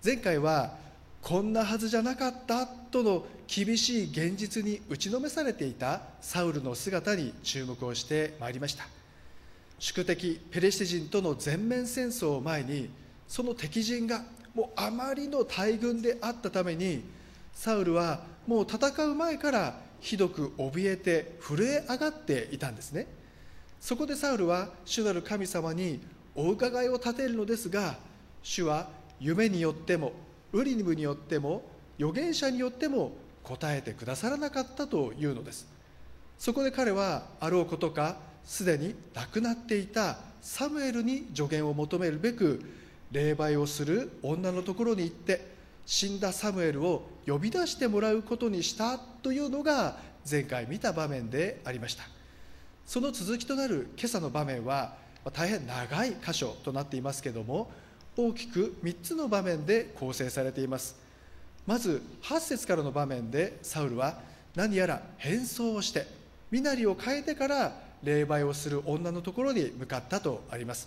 前回はこんなはずじゃなかったとの厳しい現実に打ちのめされていたサウルの姿に注目をしてまいりました。宿敵ペリシテ人との全面戦争を前に、その敵陣がもうあまりの大軍であったために、サウルはもう戦う前からひどく怯えて震え上がっていたんですね。そこでサウルは主なる神様にお伺いを立てるのですが、主は夢によってもウリムによっても預言者によっても答えてくださらなかったというのです。そこで彼はあろうことか、すでに亡くなっていたサムエルに助言を求めるべく、礼拝をする女のところに行って死んだサムエルを呼び出してもらうことにしたというのが前回見た場面でありました。その続きとなる今朝の場面は大変長い箇所となっていますけれども、大きく3つの場面で構成されています。まず8節からの場面で、サウルは何やら変装をして身なりを変えてから礼拝をする女のところに向かったとあります。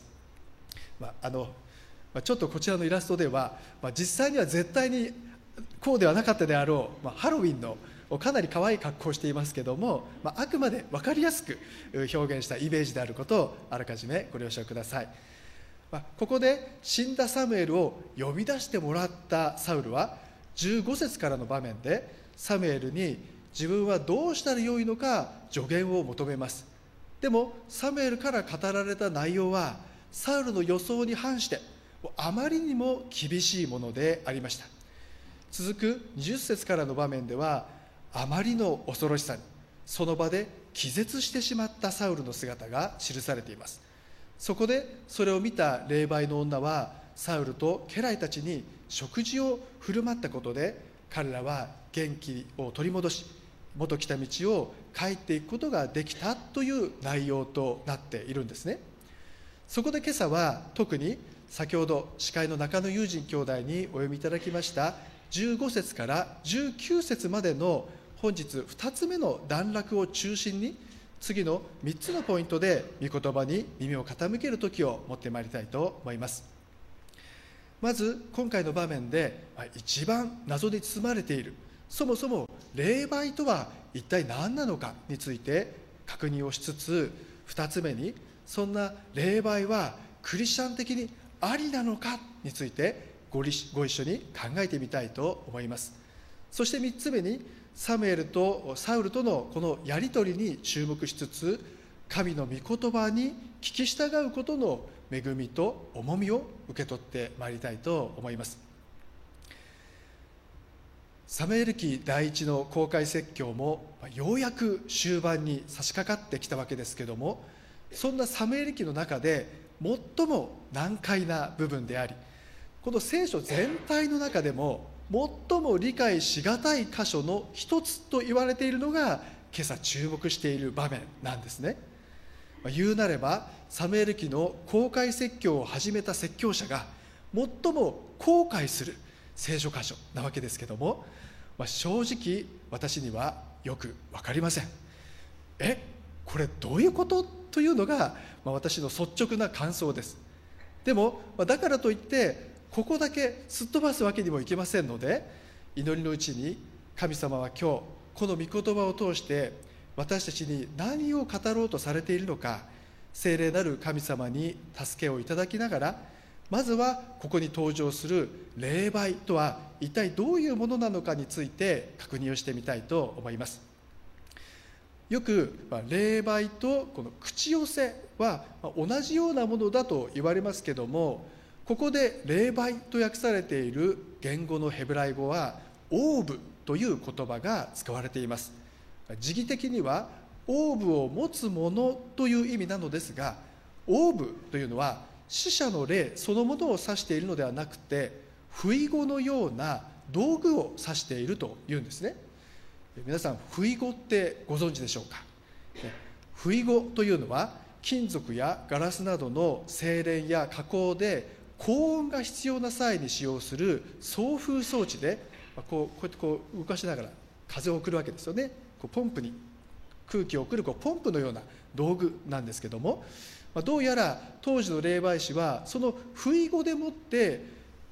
ちょっとこちらのイラストでは、実際には絶対にこうではなかったであろう、ハロウィンのかなり可愛い格好をしていますけれども、あくまで分かりやすく表現したイメージであることをあらかじめご了承ください。ここで死んだサムエルを呼び出してもらったサウルは、15節からの場面でサムエルに自分はどうしたらよいのか助言を求めます。でもサムエルから語られた内容はサウルの予想に反してあまりにも厳しいものでありました。続く20節からの場面では、あまりの恐ろしさにその場で気絶してしまったサウルの姿が記されています。そこでそれを見た霊媒の女はサウルと家来たちに食事を振る舞ったことで、彼らは元気を取り戻し、元来た道を帰っていくことができたという内容となっているんですね。そこで今朝は特に先ほど司会の中野友人兄弟にお読みいただきました15節から19節までの本日2つ目の段落を中心に、次の3つのポイントで御言葉に耳を傾ける時を持ってまいりたいと思います。まず今回の場面で一番謎に包まれている、そもそも霊媒とは一体何なのかについて確認をしつつ、2つ目にそんな霊媒はクリスチャン的にありなのかについてご一緒に考えてみたいと思います。そして3つ目にサムエルとサウルとのこのやり取りに注目しつつ、神の御言葉に聞き従うことの恵みと重みを受け取ってまいりたいと思います。サムエル記第一の公開説教もようやく終盤に差し掛かってきたわけですけども、そんなサムエル記の中で最も難解な部分であり、この聖書全体の中でも最も理解しがたい箇所の一つと言われているのが今朝注目している場面なんですね。言うなればサムエル記の公開説教を始めた説教者が最も後悔する聖書箇所なわけですけども、正直私にはよく分かりません。これどういうことというのが私の率直な感想です。でもだからといってここだけすっ飛ばすわけにもいけませんので、祈りのうちに神様は今日この御言葉を通して私たちに何を語ろうとされているのか、聖霊なる神様に助けをいただきながら、まずはここに登場する霊媒とは一体どういうものなのかについて確認をしてみたいと思います。よく霊媒とこの口寄せは同じようなものだと言われますけども、ここで霊媒と訳されている言語のヘブライ語はオーブという言葉が使われています。時義的にはオーブを持つものという意味なのですが、オーブというのは死者の霊そのものを指しているのではなくて、不意語のような道具を指しているというんですね。皆さん不意語ってご存知でしょうか。不意語というのは金属やガラスなどの精錬や加工で高温が必要な際に使用する送風装置で、こうやって動かしながら風を送るわけですよね。ポンプに空気を送るポンプのような道具なんですけども、どうやら当時の霊媒師はその不意語でもって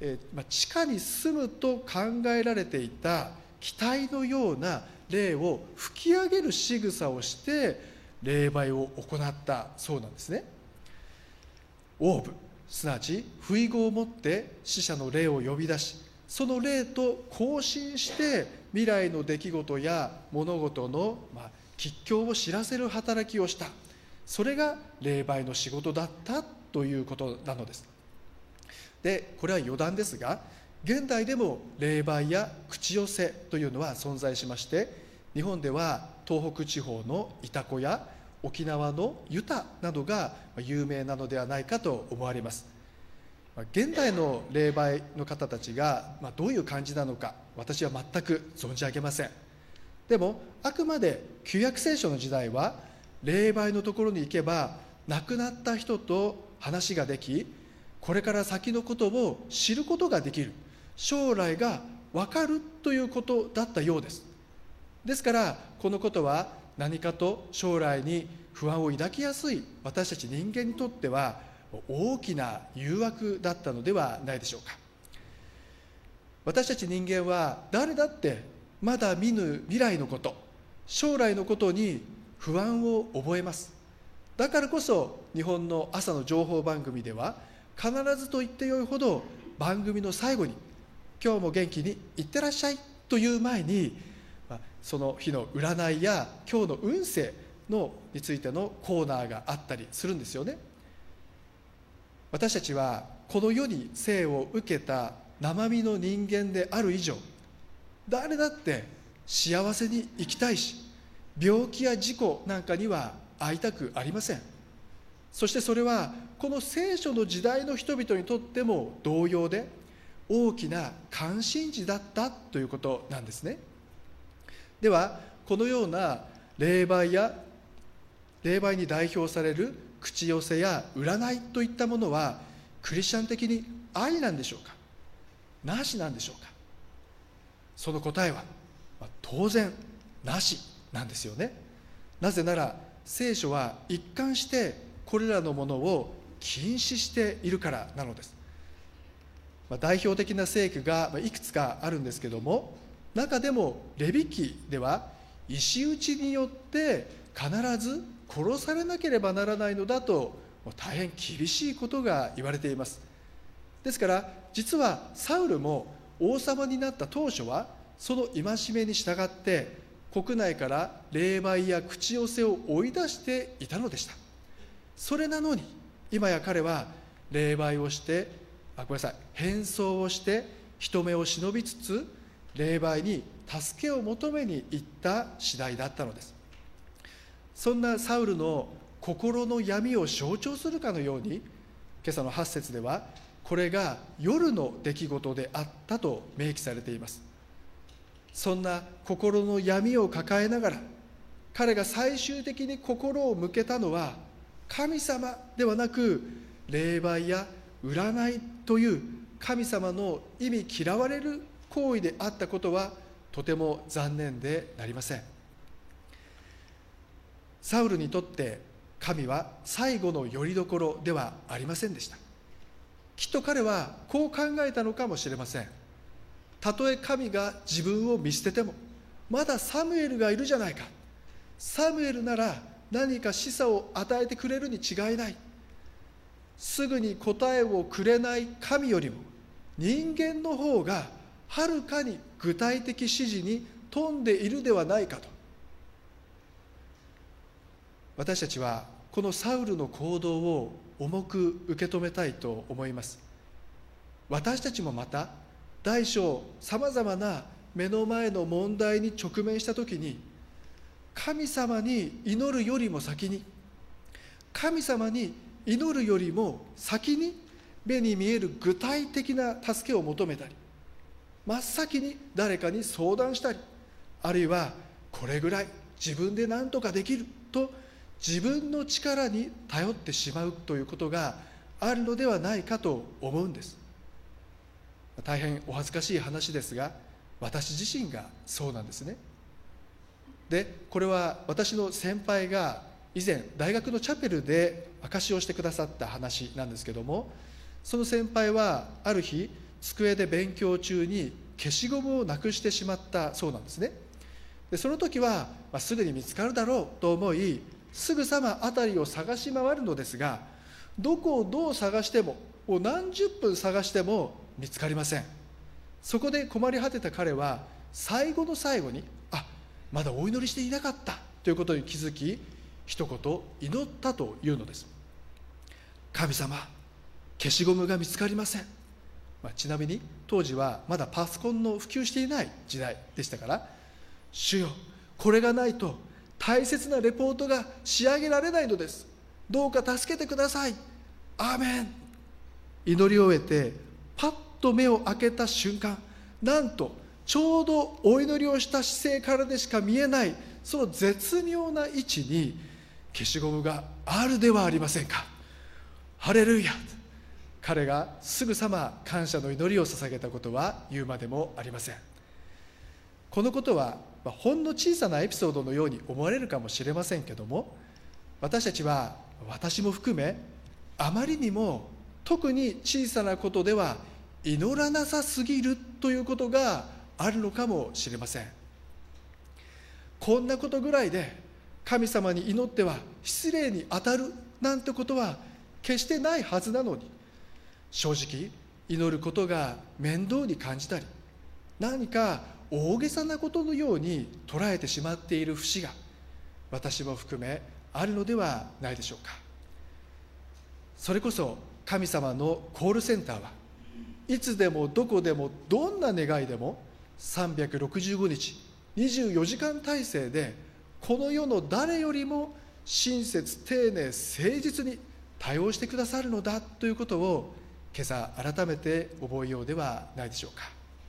地下に住むと考えられていた気体のような霊を吹き上げる仕草をして霊媒を行ったそうなんですね。オーブ、すなわち不意語をもって死者の霊を呼び出し、その霊と交信して未来の出来事や物事の吉凶を知らせる働きをした。それが霊媒の仕事だったということなのです。で、これは余談ですが、現代でも霊媒や口寄せというのは存在しまして、日本では東北地方の潮来や沖縄のユタなどが有名なのではないかと思われます。現代の霊媒の方たちがどういう感じなのか、私は全く存じ上げません。でもあくまで旧約聖書の時代は、霊媒のところに行けば亡くなった人と話ができ、これから先のことを知ることができる、将来が分かるということだったようです。ですからこのことは何かと将来に不安を抱きやすい私たち人間にとっては大きな誘惑だったのではないでしょうか。私たち人間は誰だってまだ見ぬ未来のこと、将来のことに不安を覚えます。だからこそ日本の朝の情報番組では、必ずと言ってよいほど番組の最後に今日も元気にいってらっしゃいという前に、その日の占いや今日の運勢についてのコーナーがあったりするんですよね。私たちはこの世に生を受けた生身の人間である以上、誰だって幸せに生きたいし、病気や事故なんかには会いたくありません。そしてそれはこの聖書の時代の人々にとっても同様で、大きな関心事だったということなんですね。ではこのような霊媒に代表される口寄せや占いといったものは、クリスチャン的にありなんでしょうか、なしなんでしょうか。その答えは当然なしなんですよね。なぜなら聖書は一貫してこれらのものを禁止しているからなのです。代表的な聖句がいくつかあるんですけども、中でもレビ記では石打ちによって必ず殺されなければならないのだと大変厳しいことが言われています。ですから実はサウルも王様になった当初はその戒めに従って国内から霊媒や口寄せを追い出していたのでした。それなのに今や彼は霊媒をして変装をして人目を忍びつつ霊媒に助けを求めに行った次第だったのです。そんなサウルの心の闇を象徴するかのように、今朝の8節ではこれが夜の出来事であったと明記されています。そんな心の闇を抱えながら、彼が最終的に心を向けたのは神様ではなく、霊媒や占いという神様の意味嫌われる行為であったことはとても残念でなりません。サウルにとって神は最後の拠り所ではありませんでした。きっと彼はこう考えたのかもしれません。たとえ神が自分を見捨てても、まだサムエルがいるじゃないか。サムエルなら何か示唆を与えてくれるに違いない。すぐに答えをくれない神よりも人間の方がはるかに具体的指示に富んでいるではないかと。私たちはこのサウルの行動を重く受け止めたいと思います。私たちもまた大小さまざまな目の前の問題に直面したときに、神様に祈るよりも先に、神様に祈るよりも先に目に見える具体的な助けを求めたり、真っ先に誰かに相談したり、あるいはこれぐらい自分で何とかできると自分の力に頼ってしまうということがあるのではないかと思うんです。大変お恥ずかしい話ですが、私自身がそうなんですね。で、これは私の先輩が以前大学のチャペルで証しをしてくださった話なんですけども、その先輩はある日机で勉強中に消しゴムをなくしてしまったそうなんですね。でその時は、すぐに見つかるだろうと思い、すぐさま辺りを探し回るのですが、どこをどう探しても、何十分探しても見つかりません。そこで困り果てた彼は最後の最後に、まだお祈りしていなかったということに気づき、一言祈ったというのです。神様、消しゴムが見つかりません。ちなみに当時はまだパソコンの普及していない時代でしたから、主よ、これがないと大切なレポートが仕上げられないのです。どうか助けてください。アーメン。祈りを終えてパッと目を開けた瞬間、なんとちょうどお祈りをした姿勢からでしか見えないその絶妙な位置に消しゴムがあるではありませんか。ハレルヤ。彼がすぐさま感謝の祈りを捧げたことは言うまでもありません。このことはほんの小さなエピソードのように思われるかもしれませんけども、私たちは、私も含め、あまりにも特に小さなことでは祈らなさすぎるということがあるのかもしれません。こんなことぐらいで神様に祈っては失礼に当たるなんてことは決してないはずなのに、正直祈ることが面倒に感じたり、何か大げさなことのように捉えてしまっている節が私も含めあるのではないでしょうか。それこそ神様のコールセンターはいつでもどこでもどんな願いでも365日24時間体制でこの世の誰よりも親切丁寧誠実に対応してくださるのだということを今朝改めて覚えようではないでしょうか。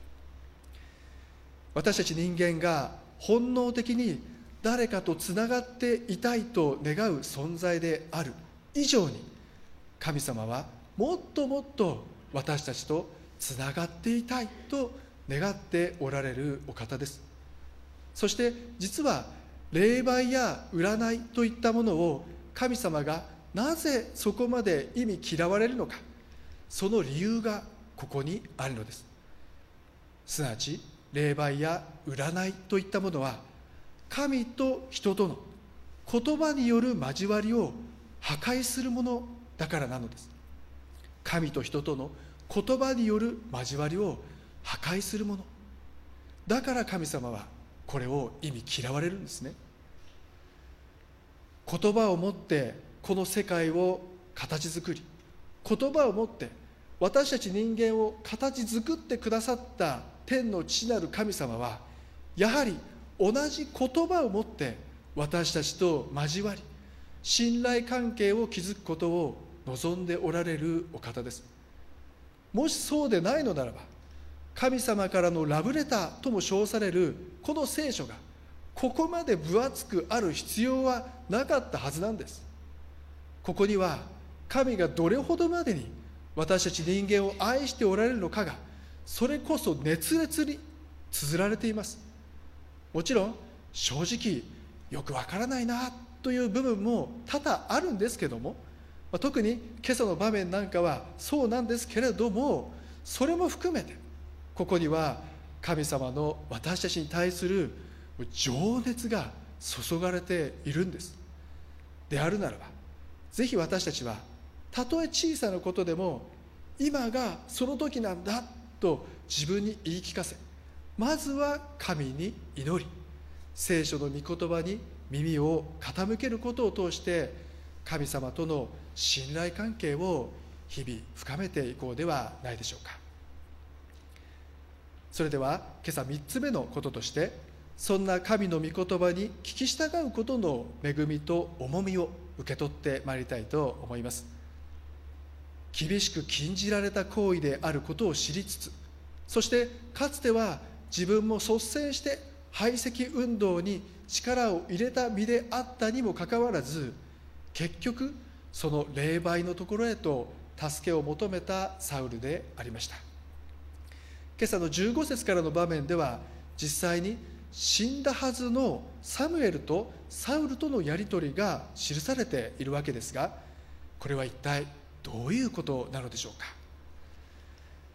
私たち人間が本能的に誰かとつながっていたいと願う存在である以上に、神様はもっともっと私たちとつながっていたいと願っておられるお方です。そして実は霊媒や占いといったものを神様がなぜそこまで忌み嫌われるのか、その理由がここにあるのです。すなわち霊媒や占いといったものは神と人との言葉による交わりを破壊するものだからなのです。神と人との言葉による交わりを破壊するものだから神様はこれを忌み嫌われるんですね。言葉をもってこの世界を形作り、言葉をもって私たち人間を形作ってくださった天の父なる神様は、やはり同じ言葉をもって私たちと交わり信頼関係を築くことを望んでおられるお方です。もしそうでないのならば、神様からのラブレターとも称されるこの聖書がここまで分厚くある必要はなかったはずなんです。ここには神がどれほどまでに私たち人間を愛しておられるのかが、それこそ熱烈に綴られています。もちろん正直よくわからないなという部分も多々あるんですけども、特に今朝の場面なんかはそうなんですけれども、それも含めてここには神様の私たちに対する情熱が注がれているんです。であるならば、ぜひ私たちはたとえ小さなことでも今がその時なんだと自分に言い聞かせ、まずは神に祈り、聖書の御言葉に耳を傾けることを通して神様との信頼関係を日々深めていこうではないでしょうか。それでは今朝3つ目のこととして、そんな神の御言葉に聞き従うことの恵みと重みを受け取ってまいりたいと思います。厳しく禁じられた行為であることを知りつつ、そしてかつては自分も率先して排斥運動に力を入れた身であったにもかかわらず、結局その霊媒のところへと助けを求めたサウルでありました。今朝の15節からの場面では、実際に死んだはずのサムエルとサウルとのやり取りが記されているわけですが、これは一体どういうことなのでしょうか。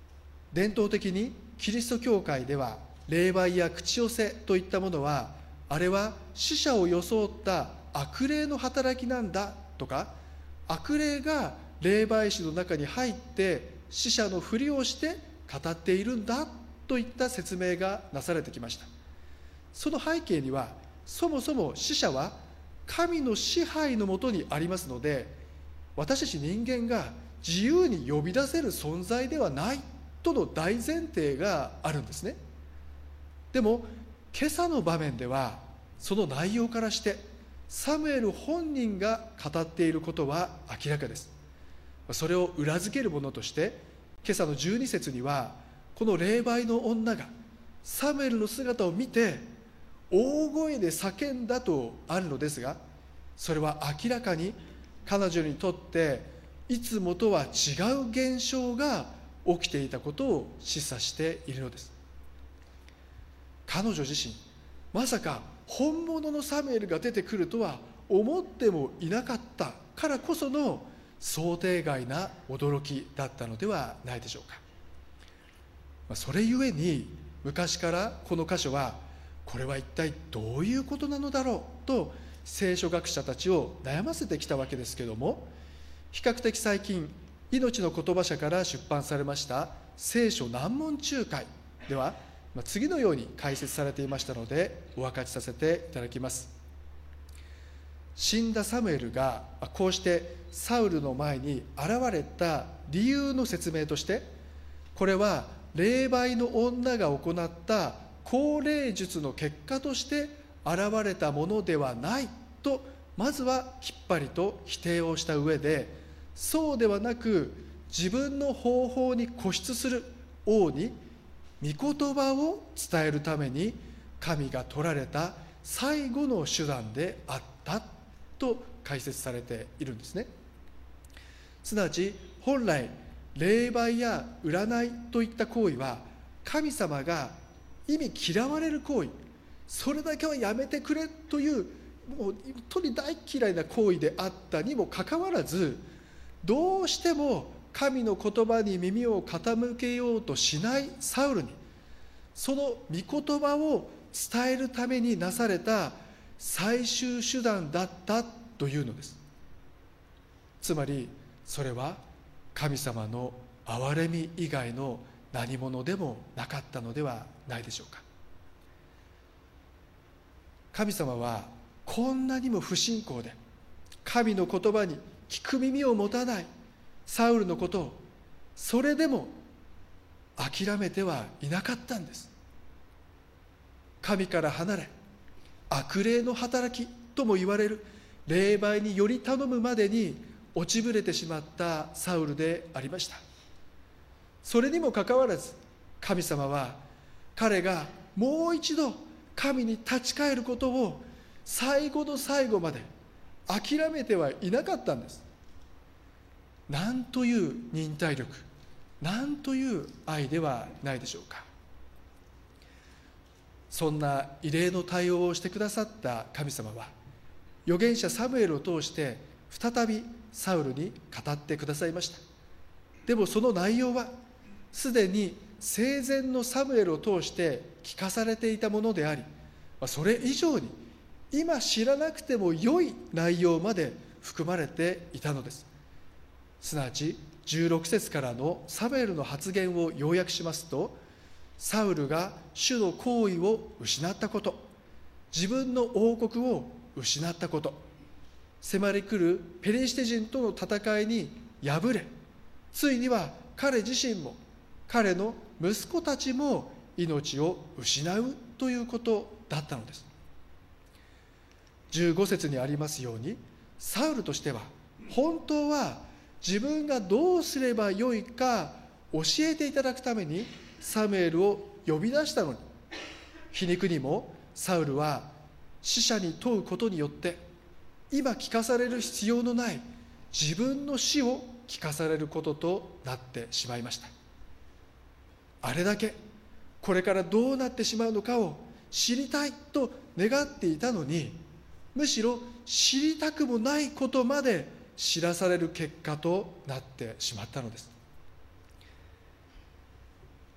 伝統的にキリスト教会では霊媒や口寄せといったものは、あれは死者を装った悪霊の働きなんだとか、悪霊が霊媒師の中に入って死者のふりをして語っているんだといった説明がなされてきました。その背景には、そもそも死者は神の支配のもとにありますので、私たち人間が自由に呼び出せる存在ではないとの大前提があるんですね。でも今朝の場面では、その内容からしてサムエル本人が語っていることは明らかです。それを裏付けるものとして、今朝の12節には、この霊媒の女がサムエルの姿を見て大声で叫んだとあるのですが、それは明らかに彼女にとっていつもとは違う現象が起きていたことを示唆しているのです。彼女自身、まさか本物のサムエルが出てくるとは思ってもいなかったからこその想定外な驚きだったのではないでしょうか。それゆえに昔からこの箇所は、これは一体どういうことなのだろうと聖書学者たちを悩ませてきたわけですけれども、比較的最近、命の言葉社から出版されました聖書難問仲介では、次のように解説されていましたのでお分かちさせていただきます。死んだサムエルがこうしてサウルの前に現れた理由の説明として、これは霊媒の女が行った降霊術の結果として現れたものではないと、まずはきっぱりと否定をした上で、そうではなく自分の方法に固執する王に御言葉を伝えるために神が取られた最後の手段であったと解説されているんですね。すなわち本来霊媒や占いといった行為は神様が意味嫌われる行為、それだけはやめてくれというもう本当に大嫌いな行為であったにもかかわらず、どうしても神の言葉に耳を傾けようとしないサウルに、その御言葉を伝えるためになされた最終手段だったというのです。つまりそれは神様の憐れみ以外の何者でもなかったのではないでしょうか。神様はこんなにも不信仰で神の言葉に聞く耳を持たないサウルのことを、それでも諦めてはいなかったんです。神から離れ悪霊の働きとも言われる霊媒により頼むまでに落ちぶれてしまったサウルでありました。それにもかかわらず神様は彼がもう一度神に立ち返ることを最後の最後まで諦めてはいなかったんです。なんという忍耐力、なんという愛ではないでしょうか。そんな異例の対応をしてくださった神様は、預言者サムエルを通して再びサウルに語ってくださいました。でもその内容はすでに生前のサムエルを通して聞かされていたものであり、それ以上に今知らなくても良い内容まで含まれていたのです。すなわち16節からのサムエルの発言を要約しますと、サウルが主の行為を失ったこと、自分の王国を失ったこと、迫り来るペリシテ人との戦いに敗れ、ついには彼自身も彼の息子たちも命を失うということだったのです。15節にありますように、サウルとしては本当は自分がどうすればよいか教えていただくためにサムエルを呼び出したのに、皮肉にもサウルは死者に問うことによって今聞かされる必要のない自分の死を聞かされることとなってしまいました。あれだけこれからどうなってしまうのかを知りたいと願っていたのに、むしろ知りたくもないことまで知らされる結果となってしまったのです。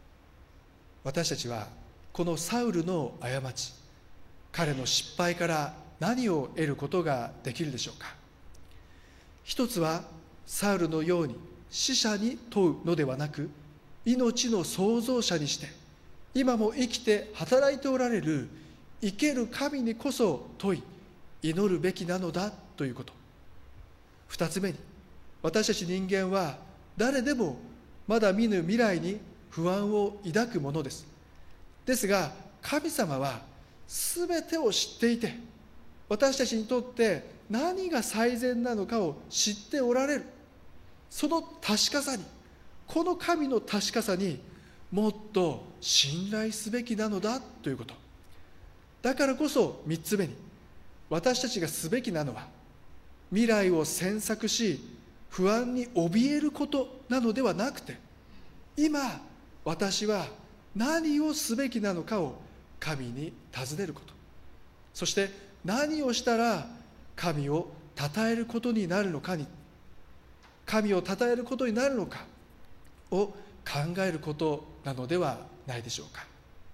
私たちはこのサウルの過ち、彼の失敗から何を得ることができるでしょうか。一つは、サウルのように死者に問うのではなく、命の創造者にして今も生きて働いておられる生ける神にこそ問い祈るべきなのだということ。二つ目に、私たち人間は誰でもまだ見ぬ未来に不安を抱くものです。ですが神様は全てを知っていて、私たちにとって何が最善なのかを知っておられる。その確かさに、この神の確かさにもっと信頼すべきなのだということ。だからこそ三つ目に、私たちがすべきなのは未来を詮索し不安に怯えることなのではなくて、今私は何をすべきなのかを神に尋ねること、そして何をしたら神を称えることになるのかに、神を称えることになるのかを考えることなのではないでしょうか。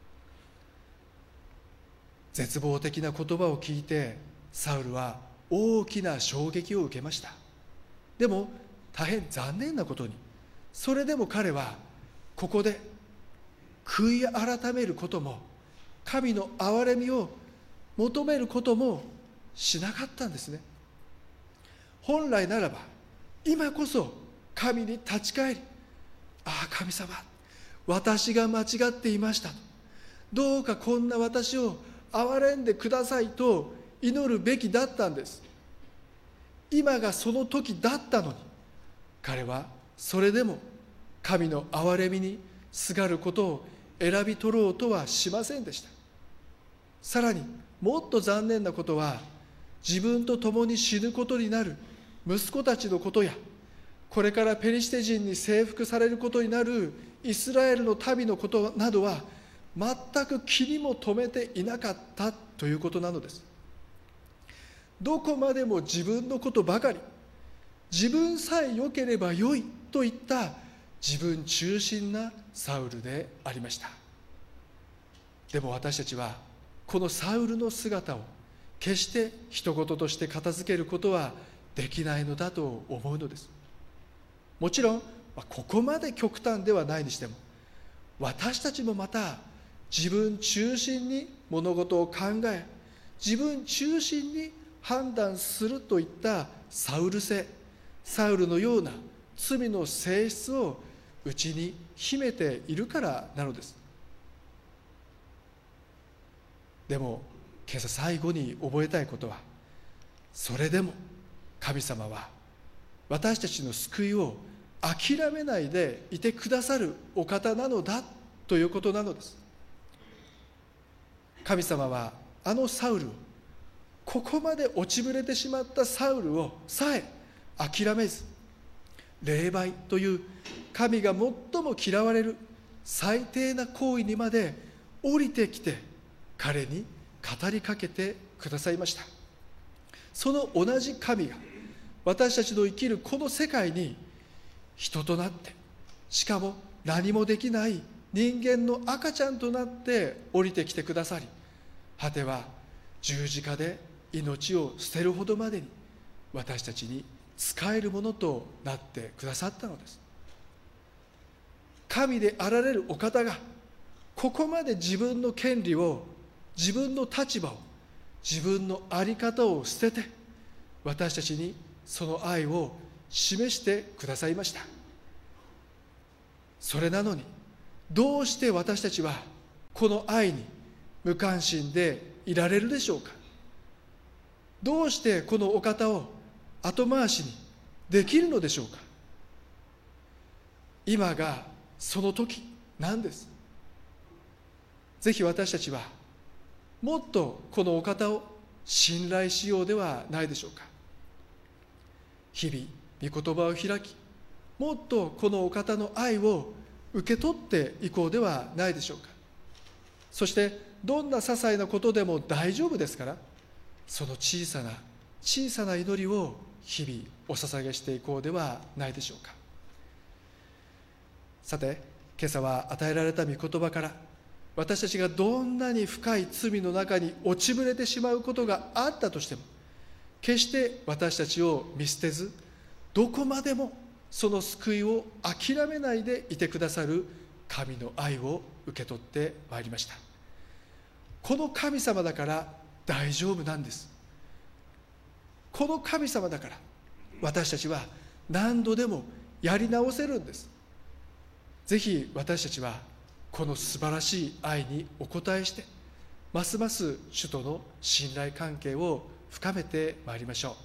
絶望的な言葉を聞いてサウルは大きな衝撃を受けました。でも大変残念なことに、それでも彼はここで悔い改めることも神の憐れみを求めることもしなかったんですね。本来ならば今こそ神に立ち返り、ああ神様、私が間違っていましたと、どうかこんな私を憐れんでくださいと祈るべきだったんです。今がその時だったのに、彼はそれでも神の憐れみにすがることを選び取ろうとはしませんでした。さらにもっと残念なことは、自分と共に死ぬことになる息子たちのことや、これからペリシテ人に征服されることになるイスラエルの民のことなどは全く気にも留めていなかったということなのです。どこまでも自分のことばかり、自分さえ良ければ良いといった自分中心なサウルでありました。でも私たちはこのサウルの姿を決して人事として片付けることはできないのだと思うのです。もちろんここまで極端ではないにしても、私たちもまた自分中心に物事を考え、自分中心に判断するといったサウル性、サウルのような罪の性質を内に秘めているからなのです。でも今朝最後に覚えたいことは、それでも神様は私たちの救いを諦めないでいてくださるお方なのだということなのです。神様はあのサウルを、ここまで落ちぶれてしまったサウルをさえ諦めず、霊媒という神が最も嫌われる最低な行為にまで降りてきて彼に語りかけてくださいました。その同じ神が私たちの生きるこの世界に人となって、しかも何もできない人間の赤ちゃんとなって降りてきてくださり、果ては十字架で命を捨てるほどまでに私たちに仕えるものとなってくださったのです。神であられるお方がここまで自分の権利を、自分の立場を、自分の在り方を捨てて私たちにその愛を示してくださいました。それなのにどうして私たちはこの愛に無関心でいられるでしょうか。どうしてこのお方を後回しにできるのでしょうか。今がその時なんです。ぜひ私たちはもっとこのお方を信頼しようではないでしょうか。日々御言葉を開き、もっとこのお方の愛を受け取っていこうではないでしょうか。そしてどんな些細なことでも大丈夫ですから、その小さな小さな祈りを日々お捧げしていこうではないでしょうか。さて、今朝は与えられた御言葉から私たちがどんなに深い罪の中に落ちぶれてしまうことがあったとしても、決して私たちを見捨てず、どこまでもその救いを諦めないでいてくださる神の愛を受け取ってまいりました。この神様だから大丈夫なんです。この神様だから私たちは何度でもやり直せるんです。ぜひ私たちはこの素晴らしい愛にお応えして、ますます主との信頼関係を深めてまいりましょう。